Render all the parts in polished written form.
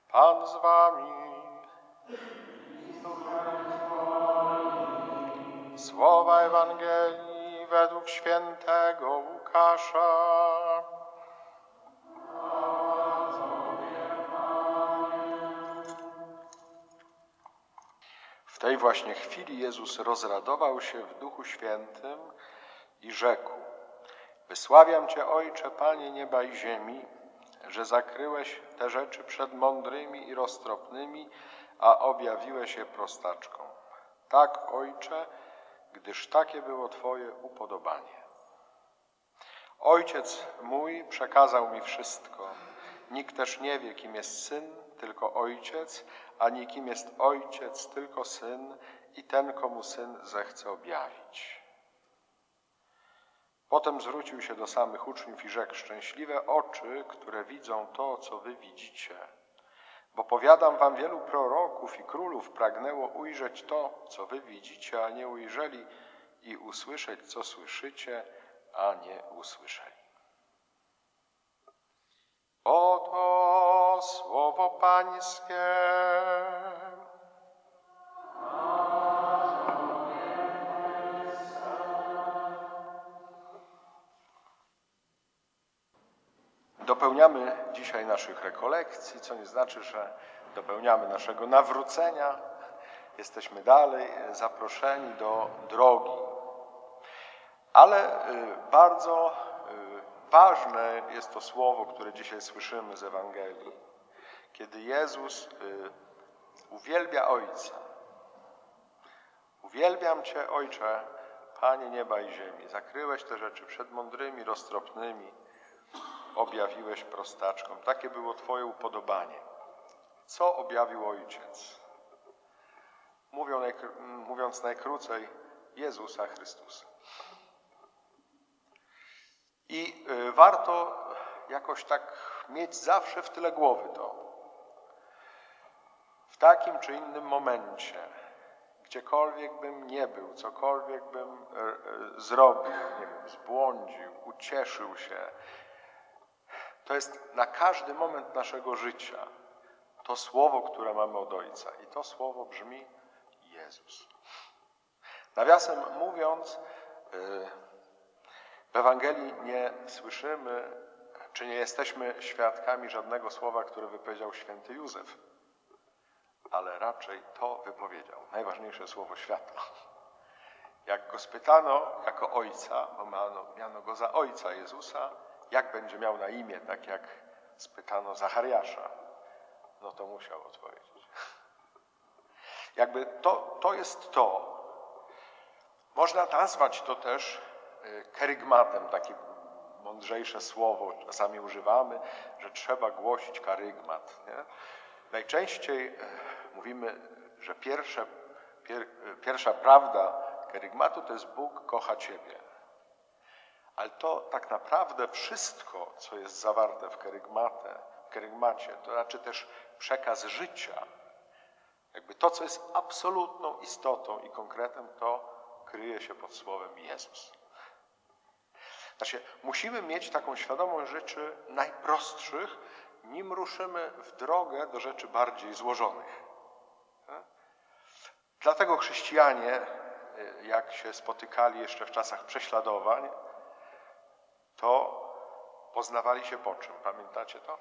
Pan z wami. Słowa Ewangelii według świętego Łukasza. W tej właśnie chwili Jezus rozradował się w Duchu Świętym i rzekł: Wysławiam Cię, Ojcze, Panie nieba i ziemi, że zakryłeś te rzeczy przed mądrymi i roztropnymi, a objawiłeś je prostaczkom. Tak, Ojcze, gdyż takie było Twoje upodobanie. Ojciec mój przekazał mi wszystko. Nikt też nie wie, kim jest Syn, tylko Ojciec, ani kim jest Ojciec, tylko Syn i ten, komu Syn zechce objawić. Potem zwrócił się do samych uczniów i rzekł: Szczęśliwe oczy, które widzą to, co wy widzicie. Bo powiadam wam, wielu proroków i królów pragnęło ujrzeć to, co wy widzicie, a nie ujrzeli, i usłyszeć, co słyszycie, a nie usłyszeli. Oto słowo Pańskie. Dopełniamy dzisiaj naszych rekolekcji, co nie znaczy, że dopełniamy naszego nawrócenia. Jesteśmy dalej zaproszeni do drogi. Ale bardzo ważne jest to słowo, które dzisiaj słyszymy z Ewangelii, kiedy Jezus uwielbia Ojca. Uwielbiam Cię, Ojcze, Panie nieba i ziemi. Zakryłeś te rzeczy przed mądrymi, roztropnymi, objawiłeś prostaczkom. Takie było Twoje upodobanie. Co objawił Ojciec? Mówiąc najkrócej, Jezusa Chrystusa. I warto jakoś tak mieć zawsze w tyle głowy to. W takim czy innym momencie, gdziekolwiek bym nie był, cokolwiek bym zrobił, nie wiem, zbłądził, ucieszył się, to jest na każdy moment naszego życia to słowo, które mamy od Ojca. I to słowo brzmi Jezus. Nawiasem mówiąc, w Ewangelii nie słyszymy, czy nie jesteśmy świadkami żadnego słowa, które wypowiedział święty Józef, ale raczej to wypowiedział najważniejsze słowo świata. Jak go spytano jako ojca, bo miano go za ojca Jezusa, jak będzie miał na imię, tak jak spytano Zachariasza, no to musiał odpowiedzieć. Jakby to jest to. Można nazwać to też kerygmatem, takie mądrzejsze słowo czasami używamy, że trzeba głosić karygmat. Nie? Najczęściej mówimy, że pierwsza prawda kerygmatu to jest Bóg kocha Ciebie. Ale to tak naprawdę wszystko, co jest zawarte w kerygmacie, to znaczy też przekaz życia. Jakby to, co jest absolutną istotą i konkretem, to kryje się pod słowem Jezus. Znaczy, musimy mieć taką świadomość rzeczy najprostszych, nim ruszymy w drogę do rzeczy bardziej złożonych. Dlatego chrześcijanie, jak się spotykali jeszcze w czasach prześladowań, to poznawali się po czym? Pamiętacie to?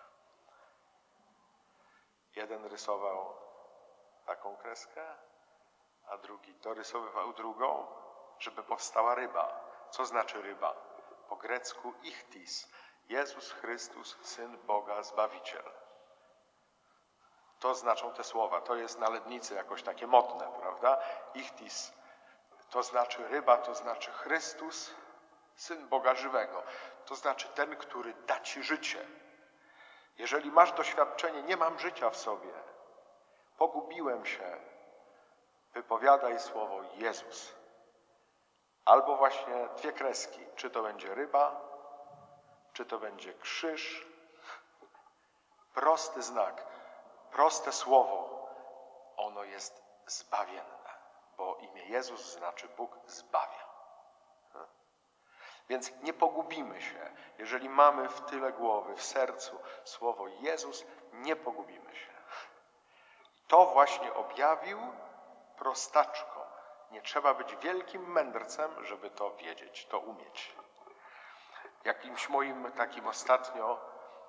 Jeden rysował taką kreskę, a drugi dorysowywał drugą, żeby powstała ryba. Co znaczy ryba? Po grecku ichthys. Jezus Chrystus, Syn Boga, Zbawiciel. To znaczą te słowa. To jest na Lednicy jakoś takie modne, prawda? Ichthys to znaczy ryba, to znaczy Chrystus, Syn Boga żywego. To znaczy ten, który da Ci życie. Jeżeli masz doświadczenie, nie mam życia w sobie, pogubiłem się, wypowiadaj słowo Jezus. Albo właśnie dwie kreski. Czy to będzie ryba, czy to będzie krzyż. Prosty znak, proste słowo. Ono jest zbawienne, bo imię Jezus znaczy Bóg zbawia. Więc nie pogubimy się. Jeżeli mamy w tyle głowy, w sercu słowo Jezus, nie pogubimy się. To właśnie objawił prostaczkom. Nie trzeba być wielkim mędrcem, żeby to wiedzieć, to umieć. Jakimś moim takim ostatnio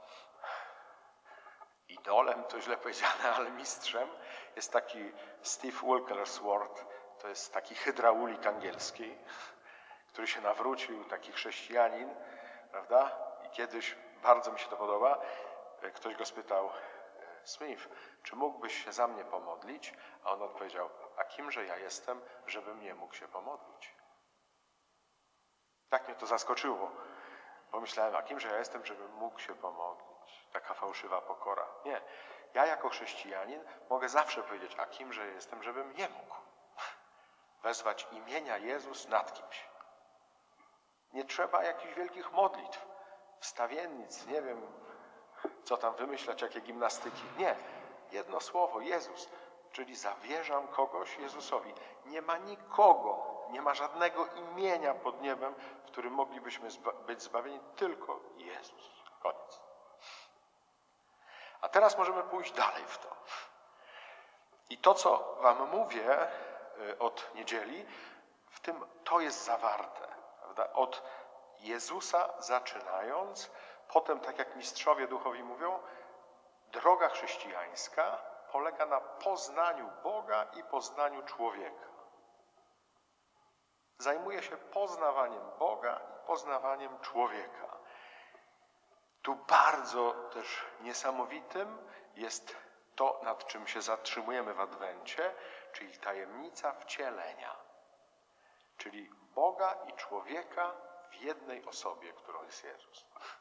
idolem, to źle powiedziane, ale mistrzem, jest taki Steve Wilkersworth. To jest taki hydraulik angielski, który się nawrócił, taki chrześcijanin, prawda? I kiedyś, bardzo mi się to podoba, ktoś go spytał: Smith, czy mógłbyś się za mnie pomodlić? A on odpowiedział: a kimże ja jestem, żebym nie mógł się pomodlić? Tak mnie to zaskoczyło. Pomyślałem: a kimże ja jestem, żebym mógł się pomodlić? Taka fałszywa pokora. Nie. Ja jako chrześcijanin mogę zawsze powiedzieć: a kimże ja jestem, żebym nie mógł wezwać imienia Jezus nad kimś. Nie trzeba jakichś wielkich modlitw, wstawiennic, nie wiem, co tam wymyślać, jakie gimnastyki. Nie. Jedno słowo, Jezus, czyli zawierzam kogoś Jezusowi. Nie ma nikogo, nie ma żadnego imienia pod niebem, w którym moglibyśmy być zbawieni, tylko Jezus. Koniec. A teraz możemy pójść dalej w to. I to, co wam mówię od niedzieli, w tym to jest zawarte. Prawda? Od Jezusa zaczynając, potem, tak jak mistrzowie duchowi mówią, droga chrześcijańska polega na poznaniu Boga i poznaniu człowieka. Zajmuje się poznawaniem Boga i poznawaniem człowieka. Tu bardzo też niesamowitym jest to, nad czym się zatrzymujemy w Adwencie, czyli tajemnica wcielenia. Czyli Boga i człowieka w jednej osobie, którą jest Jezus.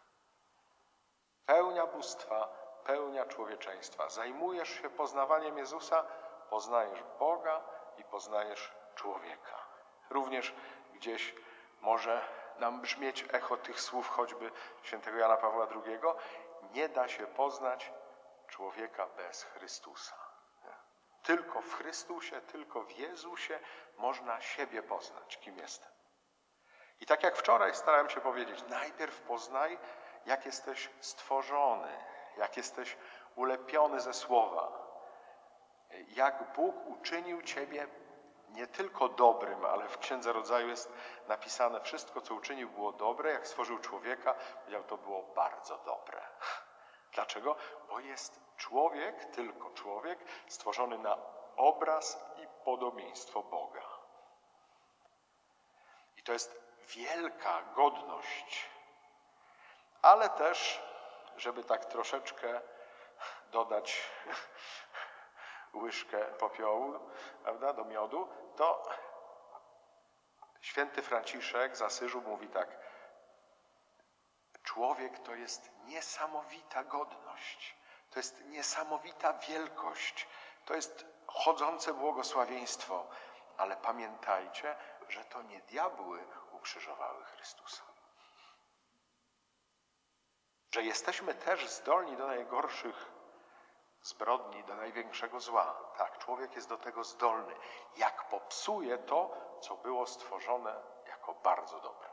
Pełnia bóstwa, pełnia człowieczeństwa. Zajmujesz się poznawaniem Jezusa, poznajesz Boga i poznajesz człowieka. Również gdzieś może nam brzmieć echo tych słów choćby świętego Jana Pawła II. Nie da się poznać człowieka bez Chrystusa. Tylko w Chrystusie, tylko w Jezusie można siebie poznać, kim jestem. I tak jak wczoraj starałem się powiedzieć, najpierw poznaj, jak jesteś stworzony, jak jesteś ulepiony ze Słowa, jak Bóg uczynił ciebie nie tylko dobrym, ale w Księdze Rodzaju jest napisane: wszystko, co uczynił, było dobre. Jak stworzył człowieka, powiedział: to było bardzo dobre. Dlaczego? Bo jest człowiek, tylko człowiek, stworzony na obraz i podobieństwo Boga. I to jest wielka godność, ale też, żeby tak troszeczkę dodać łyżkę popiołu, prawda, do miodu, to święty Franciszek z Asyżu mówi tak: człowiek to jest niesamowita godność, to jest niesamowita wielkość, to jest chodzące błogosławieństwo, ale pamiętajcie, że to nie diabły ukrzyżowały Chrystusa. Że jesteśmy też zdolni do najgorszych zbrodni, do największego zła. Tak, człowiek jest do tego zdolny, jak popsuje to, co było stworzone jako bardzo dobre.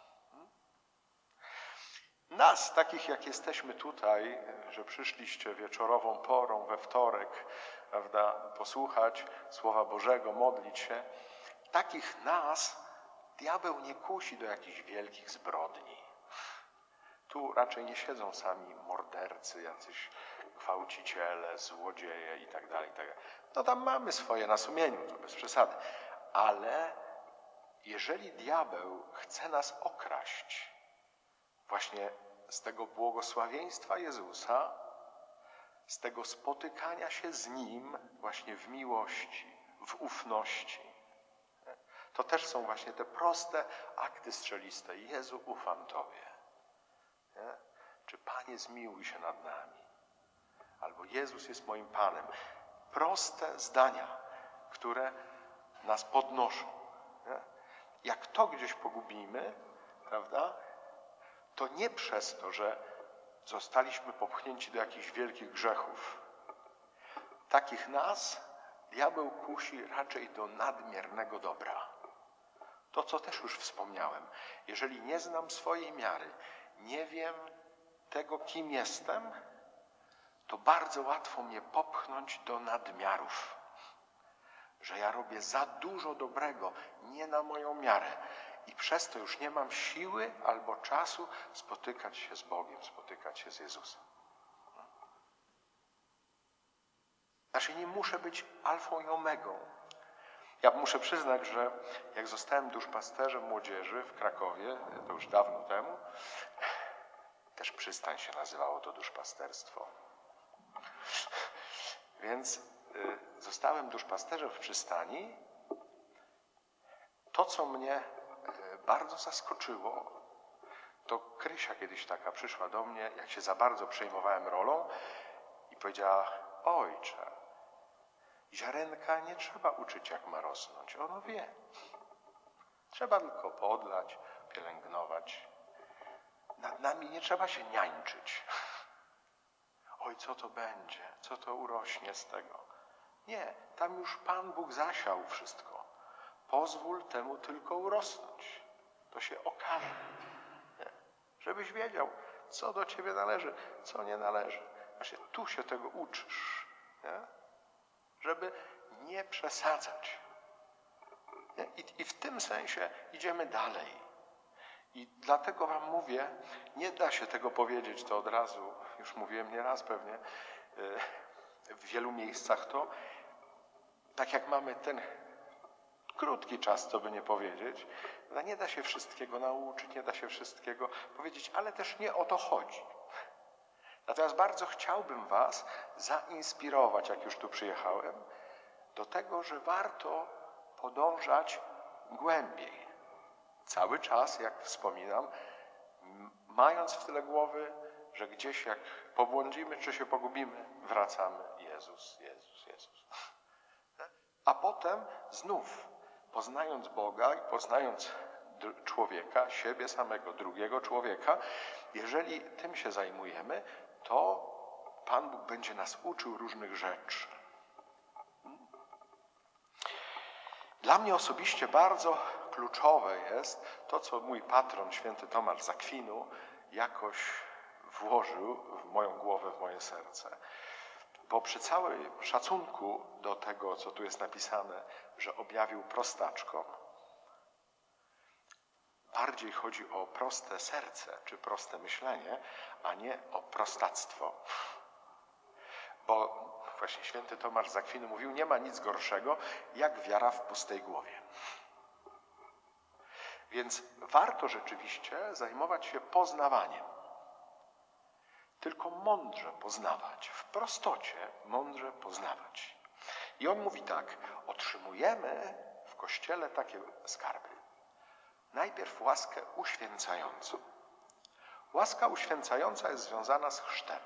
Nas, takich jak jesteśmy tutaj, że przyszliście wieczorową porą we wtorek, prawda, posłuchać Słowa Bożego, modlić się, takich nas diabeł nie kusi do jakichś wielkich zbrodni. Tu raczej nie siedzą sami mordercy, jacyś gwałciciele, złodzieje i tak dalej. No tam mamy swoje na sumieniu, to bez przesady. Ale jeżeli diabeł chce nas okraść właśnie z tego błogosławieństwa Jezusa, z tego spotykania się z Nim właśnie w miłości, w ufności, to też są właśnie te proste akty strzeliste. Jezu, ufam Tobie. Nie? Czy Panie, zmiłuj się nad nami? Albo Jezus jest moim Panem. Proste zdania, które nas podnoszą. Nie? Jak to gdzieś pogubimy, prawda, to nie przez to, że zostaliśmy popchnięci do jakichś wielkich grzechów. Takich nas diabeł kusi raczej do nadmiernego dobra. To, co też już wspomniałem. Jeżeli nie znam swojej miary, nie wiem tego, kim jestem, to bardzo łatwo mnie popchnąć do nadmiarów. Że ja robię za dużo dobrego, nie na moją miarę. I przez to już nie mam siły albo czasu spotykać się z Bogiem, spotykać się z Jezusem. Znaczy nie muszę być alfą i omegą. Ja muszę przyznać, że jak zostałem duszpasterzem młodzieży w Krakowie, to już dawno temu, też przystań się nazywało to duszpasterstwo. Więc zostałem duszpasterzem w przystani. To, co mnie bardzo zaskoczyło, to Krysia kiedyś taka przyszła do mnie, jak się za bardzo przejmowałem rolą i powiedziała: ojcze, ziarenka nie trzeba uczyć, jak ma rosnąć. Ono wie. Trzeba tylko podlać, pielęgnować. Nad nami nie trzeba się niańczyć. Oj, co to będzie? Co to urośnie z tego? Nie, tam już Pan Bóg zasiał wszystko. Pozwól temu tylko urosnąć. To się okaże. Nie? Żebyś wiedział, co do ciebie należy, co nie należy. Właśnie tu się tego uczysz. Nie? Żeby nie przesadzać. Nie? I w tym sensie idziemy dalej. I dlatego wam mówię, nie da się tego powiedzieć, to od razu, już mówiłem nieraz pewnie, w wielu miejscach to, tak jak mamy ten krótki czas, co by nie powiedzieć, nie da się wszystkiego nauczyć, nie da się wszystkiego powiedzieć, ale też nie o to chodzi. Natomiast bardzo chciałbym was zainspirować, jak już tu przyjechałem, do tego, że warto podążać głębiej. Cały czas, jak wspominam, mając w tyle głowy, że gdzieś jak pobłądzimy, czy się pogubimy, wracamy. Jezus, Jezus, Jezus. A potem znów, poznając Boga i poznając człowieka, siebie samego, drugiego człowieka, jeżeli tym się zajmujemy, to Pan Bóg będzie nas uczył różnych rzeczy. Dla mnie osobiście bardzo kluczowe jest to, co mój patron, święty Tomasz z Akwinu, jakoś włożył w moją głowę, w moje serce. Bo przy całym szacunku do tego, co tu jest napisane, że objawił prostaczkom, bardziej chodzi o proste serce, czy proste myślenie, a nie o prostactwo. Bo właśnie święty Tomasz z Akwinu mówił, nie ma nic gorszego, jak wiara w pustej głowie. Więc warto rzeczywiście zajmować się poznawaniem. Tylko mądrze poznawać, w prostocie mądrze poznawać. I on mówi tak, otrzymujemy w Kościele takie skarby. Najpierw łaskę uświęcającą. Łaska uświęcająca jest związana z chrztem.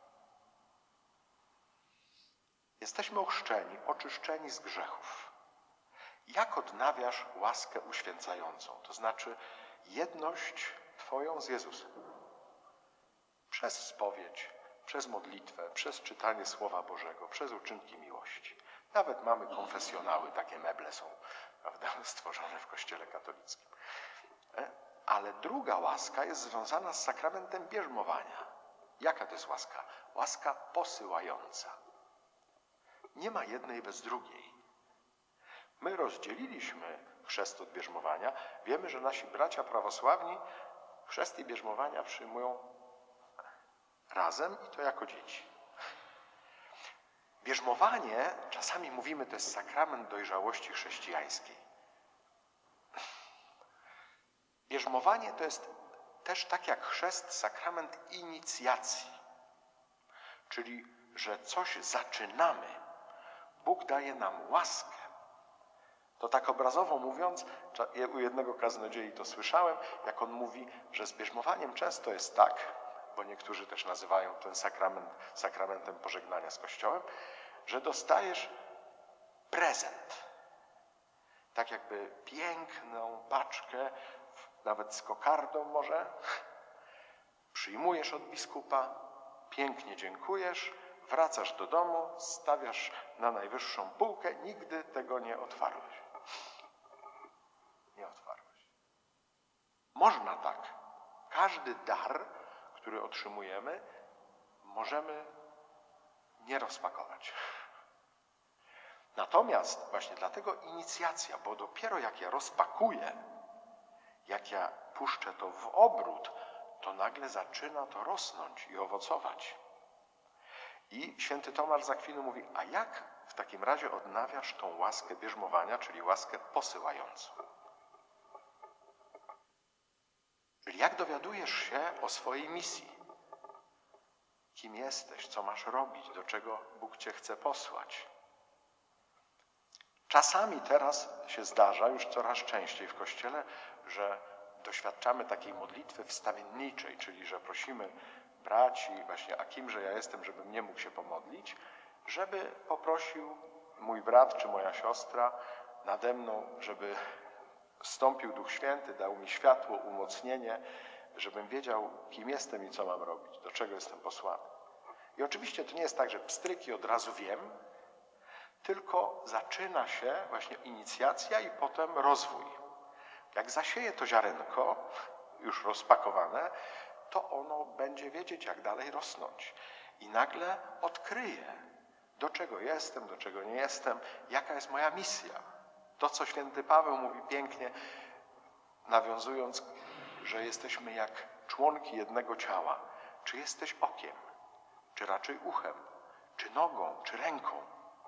Jesteśmy ochrzczeni, oczyszczeni z grzechów. Jak odnawiasz łaskę uświęcającą? To znaczy jedność Twoją z Jezusem. Przez spowiedź, przez modlitwę, przez czytanie Słowa Bożego, przez uczynki miłości. Nawet mamy konfesjonały, takie meble są, prawda, stworzone w Kościele katolickim. Ale druga łaska jest związana z sakramentem bierzmowania. Jaka to jest łaska? Łaska posyłająca. Nie ma jednej bez drugiej. My rozdzieliliśmy chrzest od bierzmowania. Wiemy, że nasi bracia prawosławni chrzest i bierzmowania przyjmują razem i to jako dzieci. Bierzmowanie, czasami mówimy, to jest sakrament dojrzałości chrześcijańskiej. Bierzmowanie to jest też tak jak chrzest, sakrament inicjacji. Czyli, że coś zaczynamy. Bóg daje nam łaskę. To tak obrazowo mówiąc, u jednego kaznodziei to słyszałem, jak on mówi, że z bierzmowaniem często jest tak, bo niektórzy też nazywają ten sakrament sakramentem pożegnania z Kościołem, że dostajesz prezent. Tak jakby piękną paczkę, nawet z kokardą może, przyjmujesz od biskupa, pięknie dziękujesz, wracasz do domu, stawiasz na najwyższą półkę, nigdy tego nie otwarłeś. Nie otwarłeś. Można tak. Każdy dar, który otrzymujemy, możemy nie rozpakować. Natomiast właśnie dlatego inicjacja, bo dopiero jak ja rozpakuję, jak ja puszczę to w obrót, to nagle zaczyna to rosnąć i owocować. I święty Tomasz z Akwinu mówi, a jak w takim razie odnawiasz tą łaskę bierzmowania, czyli łaskę posyłającą? Czyli jak dowiadujesz się o swojej misji? Kim jesteś, co masz robić, do czego Bóg cię chce posłać? Czasami teraz się zdarza, już coraz częściej w Kościele, że doświadczamy takiej modlitwy wstawienniczej, czyli że prosimy braci, właśnie, a kimże ja jestem, żebym nie mógł się pomodlić, żeby poprosił mój brat czy moja siostra nade mną, żeby zstąpił Duch Święty, dał mi światło, umocnienie, żebym wiedział, kim jestem i co mam robić, do czego jestem posłany. I oczywiście to nie jest tak, że pstryk i od razu wiem, tylko zaczyna się właśnie inicjacja i potem rozwój. Jak zasieje to ziarenko, już rozpakowane, to ono będzie wiedzieć, jak dalej rosnąć. I nagle odkryje, do czego jestem, do czego nie jestem, jaka jest moja misja. To, co święty Paweł mówi pięknie, nawiązując, że jesteśmy jak członki jednego ciała. Czy jesteś okiem, czy raczej uchem, czy nogą, czy ręką?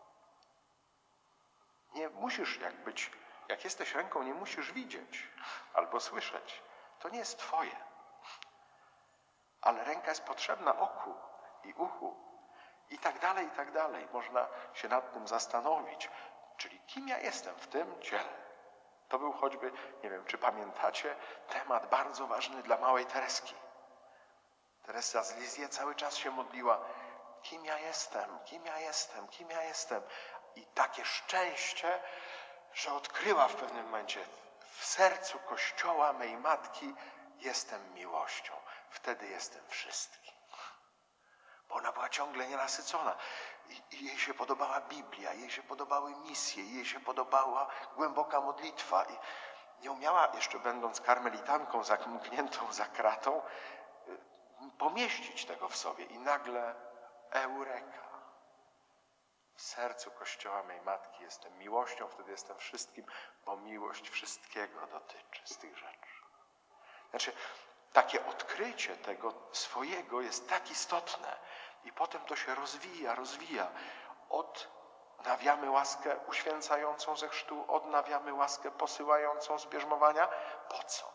Nie musisz jak jesteś ręką, nie musisz widzieć albo słyszeć. To nie jest twoje. Ale ręka jest potrzebna oku i uchu i tak dalej, i tak dalej. Można się nad tym zastanowić. Czyli kim ja jestem w tym ciele? To był choćby, nie wiem, czy pamiętacie, temat bardzo ważny dla małej Tereski. Teresa z Lisieux cały czas się modliła. Kim ja jestem? Kim ja jestem? Kim ja jestem? I takie szczęście, że odkryła w pewnym momencie w sercu Kościoła mej matki jestem miłością. Wtedy jestem wszystkim. Bo ona była ciągle nienasycona. I jej się podobała Biblia, jej się podobały misje, jej się podobała głęboka modlitwa. I nie umiała, jeszcze będąc karmelitanką zamkniętą za kratą, pomieścić tego w sobie. I nagle eureka. W sercu Kościoła mej matki jestem miłością, wtedy jestem wszystkim, bo miłość wszystkiego dotyczy z tych rzeczy. Znaczy, takie odkrycie tego swojego jest tak istotne i potem to się rozwija. Odnawiamy łaskę uświęcającą ze chrztu, odnawiamy łaskę posyłającą z bierzmowania. Po co?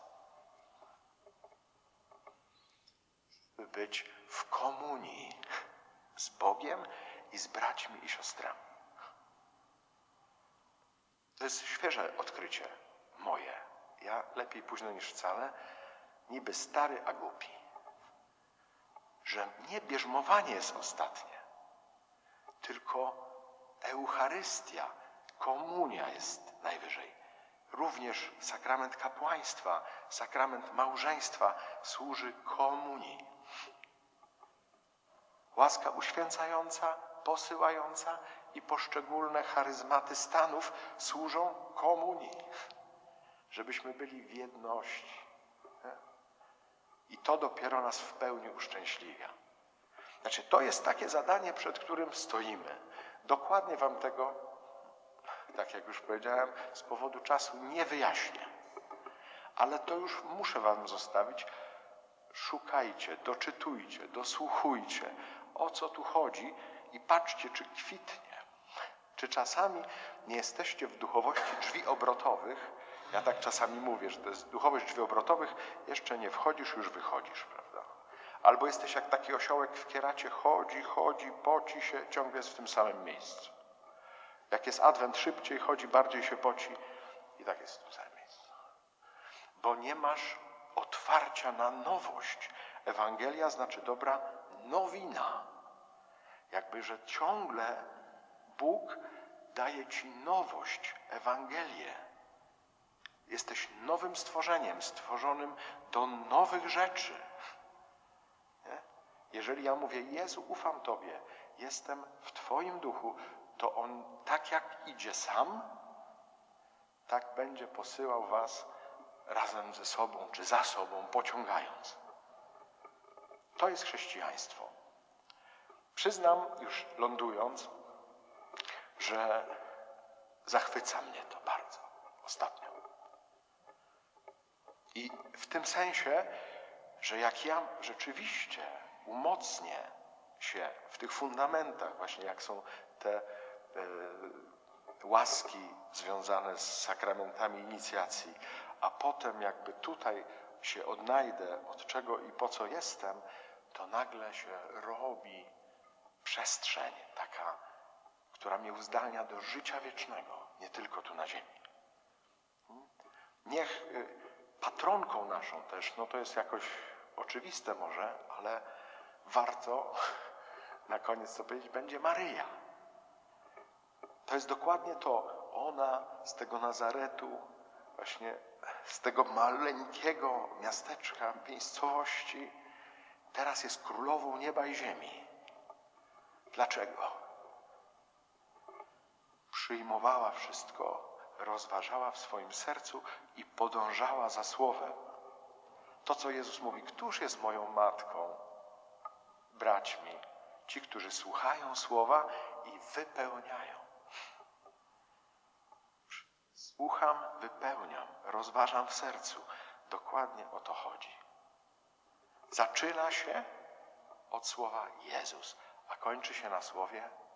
By być w komunii z Bogiem i z braćmi i siostrami. To jest świeże odkrycie moje. Ja lepiej późno niż wcale, niby stary, a głupi. Że nie bierzmowanie jest ostatnie, tylko Eucharystia, komunia jest najwyżej. Również sakrament kapłaństwa, sakrament małżeństwa służy komunii. Łaska uświęcająca, posyłająca i poszczególne charyzmaty stanów służą komunii. Żebyśmy byli w jedności. I to dopiero nas w pełni uszczęśliwia. Znaczy, to jest takie zadanie, przed którym stoimy. Dokładnie wam tego, tak jak już powiedziałem, z powodu czasu nie wyjaśnię. Ale to już muszę wam zostawić. Szukajcie, doczytujcie, dosłuchujcie, o co tu chodzi i patrzcie, czy kwitnie. Czy czasami nie jesteście w duchowości drzwi obrotowych. Ja tak czasami mówię, że to jest duchowość drzwi obrotowych, jeszcze nie wchodzisz, już wychodzisz, prawda? Albo jesteś jak taki osiołek w kieracie, chodzi, poci się, ciągle jest w tym samym miejscu. Jak jest adwent, szybciej chodzi, bardziej się poci i tak jest w tym samym miejscu. Bo nie masz otwarcia na nowość. Ewangelia znaczy dobra nowina. Jakby, że ciągle Bóg daje ci nowość, Ewangelię. Jesteś nowym stworzeniem, stworzonym do nowych rzeczy. Nie? Jeżeli ja mówię, Jezu, ufam Tobie, jestem w Twoim duchu, to On tak jak idzie sam, tak będzie posyłał was razem ze sobą czy za sobą pociągając. To jest chrześcijaństwo. Przyznam, już lądując, że zachwyca mnie to bardzo ostatnio. I w tym sensie, że jak ja rzeczywiście umocnię się w tych fundamentach, właśnie jak są te łaski związane z sakramentami inicjacji, a potem jakby tutaj się odnajdę, od czego i po co jestem, to nagle się robi przestrzeń taka, która mnie uzdalnia do życia wiecznego, nie tylko tu na ziemi. Niech patronką naszą też, no to jest jakoś oczywiste może, ale warto na koniec to powiedzieć, będzie Maryja. To jest dokładnie to. Ona z tego Nazaretu, właśnie z tego maleńkiego miasteczka, miejscowości, teraz jest królową nieba i ziemi. Dlaczego? Przyjmowała wszystko, rozważała w swoim sercu i podążała za słowem. To, co Jezus mówi, któż jest moją matką, braćmi, ci, którzy słuchają słowa i wypełniają. Słucham, wypełniam, rozważam w sercu. Dokładnie o to chodzi. Zaczyna się od słowa Jezus, a kończy się na słowie